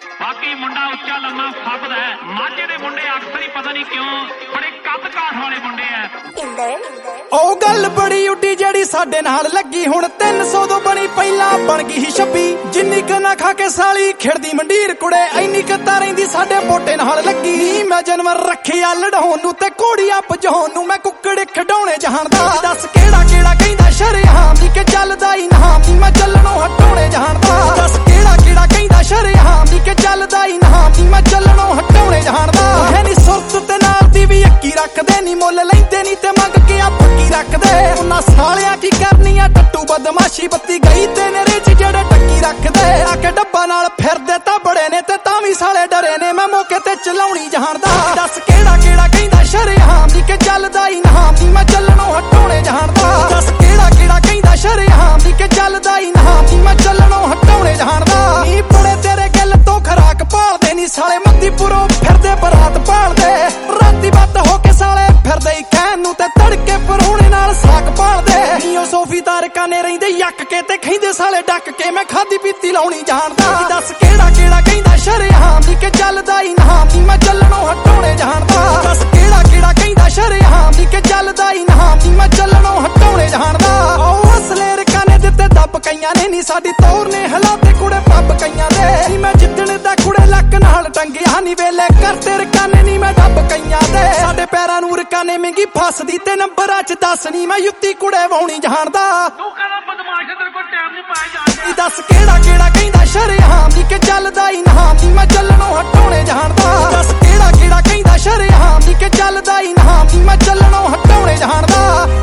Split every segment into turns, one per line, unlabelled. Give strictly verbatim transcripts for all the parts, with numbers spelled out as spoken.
बाकी मुंडा उच्चा लम्मा फबदा है। माझे दे मुंडे अक्सर ही पता नहीं क्यों बड़े कद काठ वाले मुंडे है।
ओ गल बड़ी उड्डी जड़ी साडे नाल लगी हुण तीन सौ तो बनी पहला बन गई ही छब्बी। जिन्नी क ना खा के साली खिड़दी मंडीर कुड़े इन्नी क तां रहिंदी साडे पोटे नाल लगी। मैं जानवर रखिया लड़ाउण नूं ते घोड़ियां भजाउण नूं मैं कुक्कड़ खिडाउणे जहानदा। दस केड़ा केड़ा कहिंदा शरेआम नी के चलदा ही नाम नी मैं चलणों हटाउणे जहानदा। दस केड़ा केड़ा कहिंदा शरेआम नी के चलदा ही नाम नी मैं चलणों हटाउणे जहानदा। है नी सुरत ते नाल दी भी अक्की रखदे नी मुੱਲ लैंदे नी ते मंग के आ पक्की रखदे। उन्हां सालियां की करनी आ टट्टू बदमाशी बत्ती गई ते नेरे च जेड़े टक्की रखदे। आके डब्बा नाल फिरदे तां बड़े ने ते तां वी साले डरे ने मैं मौके ते चलाउणी जहानदा। दस केड़ा केड़ा कहिंदा शरेआम नी के चलदा ही नाम नी मैं चलणों हटाउणे जहानदा। दस केड़ा केड़ा कहिंदा शरेआम नी के चलदा ही नाम नी मैं चलणों हटाउणे जहानदा। नी बड़े तेरे गिल तो खराक भालदे नी साले मद्दीपुरों फिरदे बरात भालदे। राती बत हो के साले फिरदे ही कहन नूं ते तड़के परौणे नाल साक भालदे। नीओ सोफीदार काने रहिंदे यक के ते खहिंदे साले डक के मैं खादी पीती लाउणी जहानदा। दस केड़ा केड़ा कहिंदा शरेआम नी के चलदा ही नाम नी मैं चलणों हटाउणे जहानदा। दस केड़ा केड़ा कहिंदा शरेआम नी के चलदा ही नाम नी मैं चलणों हटाउणे जहानदा। ओ असलेर काने दित्ते दब कईयां ने नी साडी तौर ने हलाते कुड़े पब कईयां दे। नी मैं जिद्दण दा कुड़े लक नाल टंगिया नी वेले कर तेरे काने नी मैं डब कईयां दे। साडे पैरां नूं रकाने मिंगी फसदी ते नंबरां च दस नी मैं युत्ती कुड़े वाउणी जहानदा।
तू कहदा बदमाश तेरे कोल टाइम नहीं पाए जांदे।
दस केड़ा केड़ा कहिंदा शरेआम नी के चलदा ही नाम नी मैं चलणों हटाउणे जहानदा। दस केड़ा केड़ा कहिंदा शरेआम नी के चलदा ही नाम नी मैं चलणों हटाउणे जहानदा।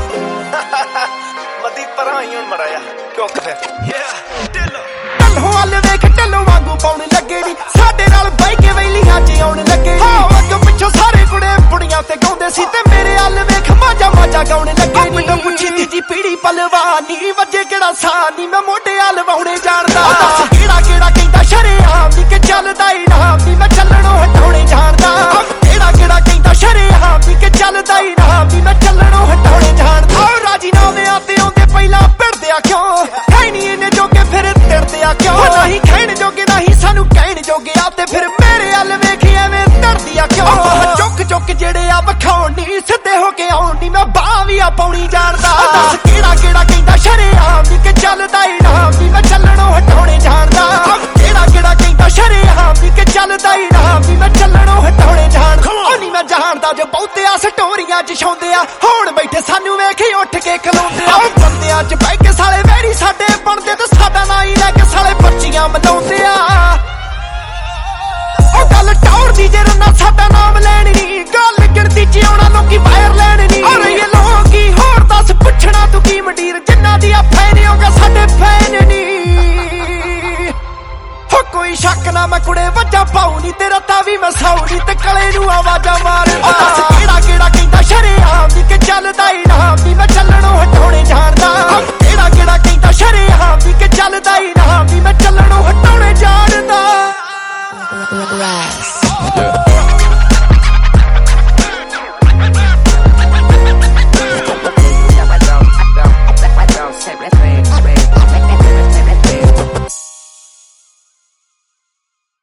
मदी परां ही हुण मराया क्यों फिर
ढल्लो वाल वेख ढल्लो वांगू पाउण लगे नी साडे नाल बाई के वैलियां च आउण लगे। हाँ अग्गों पिछों सारे कुड़े बुड़ियां ते गाउंदे सी ते मेरे हाल वेख माजा माजा गाउण लगे। मैनूं पुछी तीजी पीढ़ी पलवानी वजे केड़ा सानी मैं मोढे हाल वाउणे जाणदा। दस केड़ा केड़ा कहिंदा शरेआम नी के चलदा ही नाम नी मैं चलणों हटाउणे जाणदा। केड़ा केड़ा कहिंदा शरेआम नी के चलदा ही नाम नी मैं चलणों हटाउणे जाणदा। राजीनामे आते आउंदे पहिलां पिड़दे आ क्यों है नी इन्ने जोगे फिर तिड़दे आ क्यों। नहीं खैण जोगे नहीं सानू कहण जोगे आते फिर मेरे हाल वेखी एवें तड़दी आ क्यों। चुक चुक जेड़े आ वखाउण नी सिद्धे हो के आउण नी मैं बाह वी आ पाउणी जाणदा। दस केड़ा केड़ा कहिंदा शरेआम नी के चलदा ही नाम नी मैं चलणों हटाउणे जाणदा। केड़ा केड़ा कहिंदा शरेआम नी के चलदा ही नाम नी मैं चलणों हटाउणे जाणदा। ओ नी मैं जाणदा जो बहुते आ स्टोरीआं च छाउंदे आ हुण बैठे सानू वेखी उठ के खलोंदे आ। बंदिआं च बह के साले वैरी साडे बनदे ते साडा नां ही लैके साले पर्चियां मनाउंदे आ। ओ गल टौर दी जे रन्ना साडा नाम लैण नी गल गिणती च आउणा लोकी बाहर लैण नी। और ये लोकी होर दस पुछना तू की मंडीर जिन्ना दी आ फैन होगा साडे फैन नी। हो कोई शक ना मैं कुड़े वज्जा पाऊ नी तेरा तावी मैं साऊ नी ते कले नूं आवा